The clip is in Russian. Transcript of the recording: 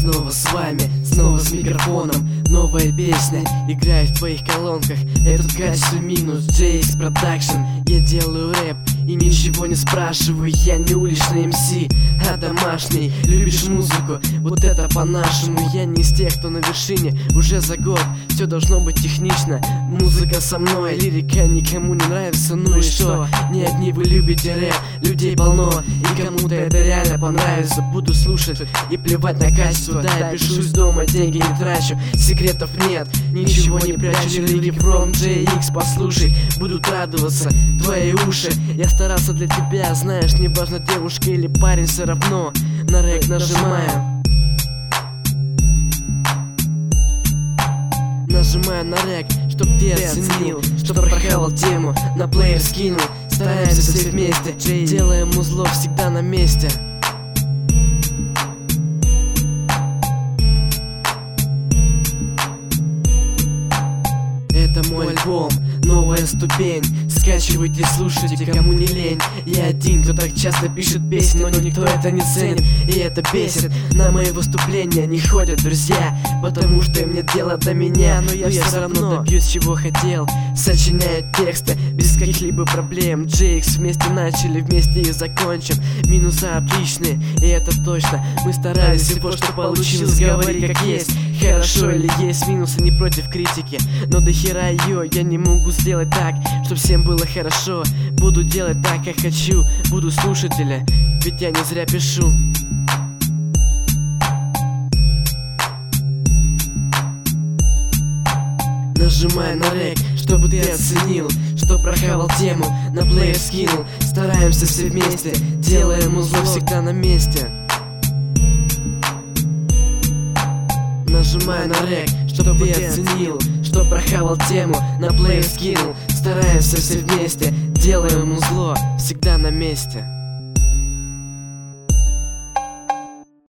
снова с вами, снова с микрофоном. Новая песня играет в твоих колонках. Этот качество минус, JX Production. Я делаю рэп и ничего не спрашиваю. Я не уличный МС, а домашний. Любишь музыку, вот это по-нашему. Я не из тех, кто на вершине уже за год. Все должно быть технично, музыка со мной. Лирика никому не нравится, ну и что? Не одни вы любите рэп, людей полно. И кому-то это реально понравится. Буду слушать и плевать на качество. Да, я пишусь дома, деньги не трачу, секретов нет, ничего не прячу. Лирики from JX, послушай, будут радоваться твои уши. Я старался для тебя, знаешь, неважно, девушка или парень, все равно на рэк нажимаю. Нажимаю на рэк, чтоб ты оценил, чтоб прохавал тему, на плеер скинул. Стараемся все вместе, делаем узло всегда на месте. Это мой альбом, новая ступень. Скачивайте, слушайте, кому не лень. Я один, кто так часто пишет песни, но никто это не ценит, и это бесит. На мои выступления не ходят друзья, потому что им нет дела до меня. Но я все равно добьюсь, чего хотел. Сочиняю тексты без каких-либо проблем. JX вместе начали, вместе и закончим. Минусы отличные, и это точно. Мы старались, и вот что получилось, говори как есть. Хорошо или есть минусы, не против критики, но до хера ее я не могу сделать так, чтоб всем было хорошо. Буду делать так, как хочу, буду слушателя, ведь я не зря пишу. Нажимай на рэк, чтобы ты оценил, что прохавал тему, на плеер скинул. Стараемся все вместе, делаем узло всегда на месте. Нажимай на рэк, чтоб ты оценил, что прохавал тему, на плеер скинул. Стараемся все вместе, делаем узло всегда на месте.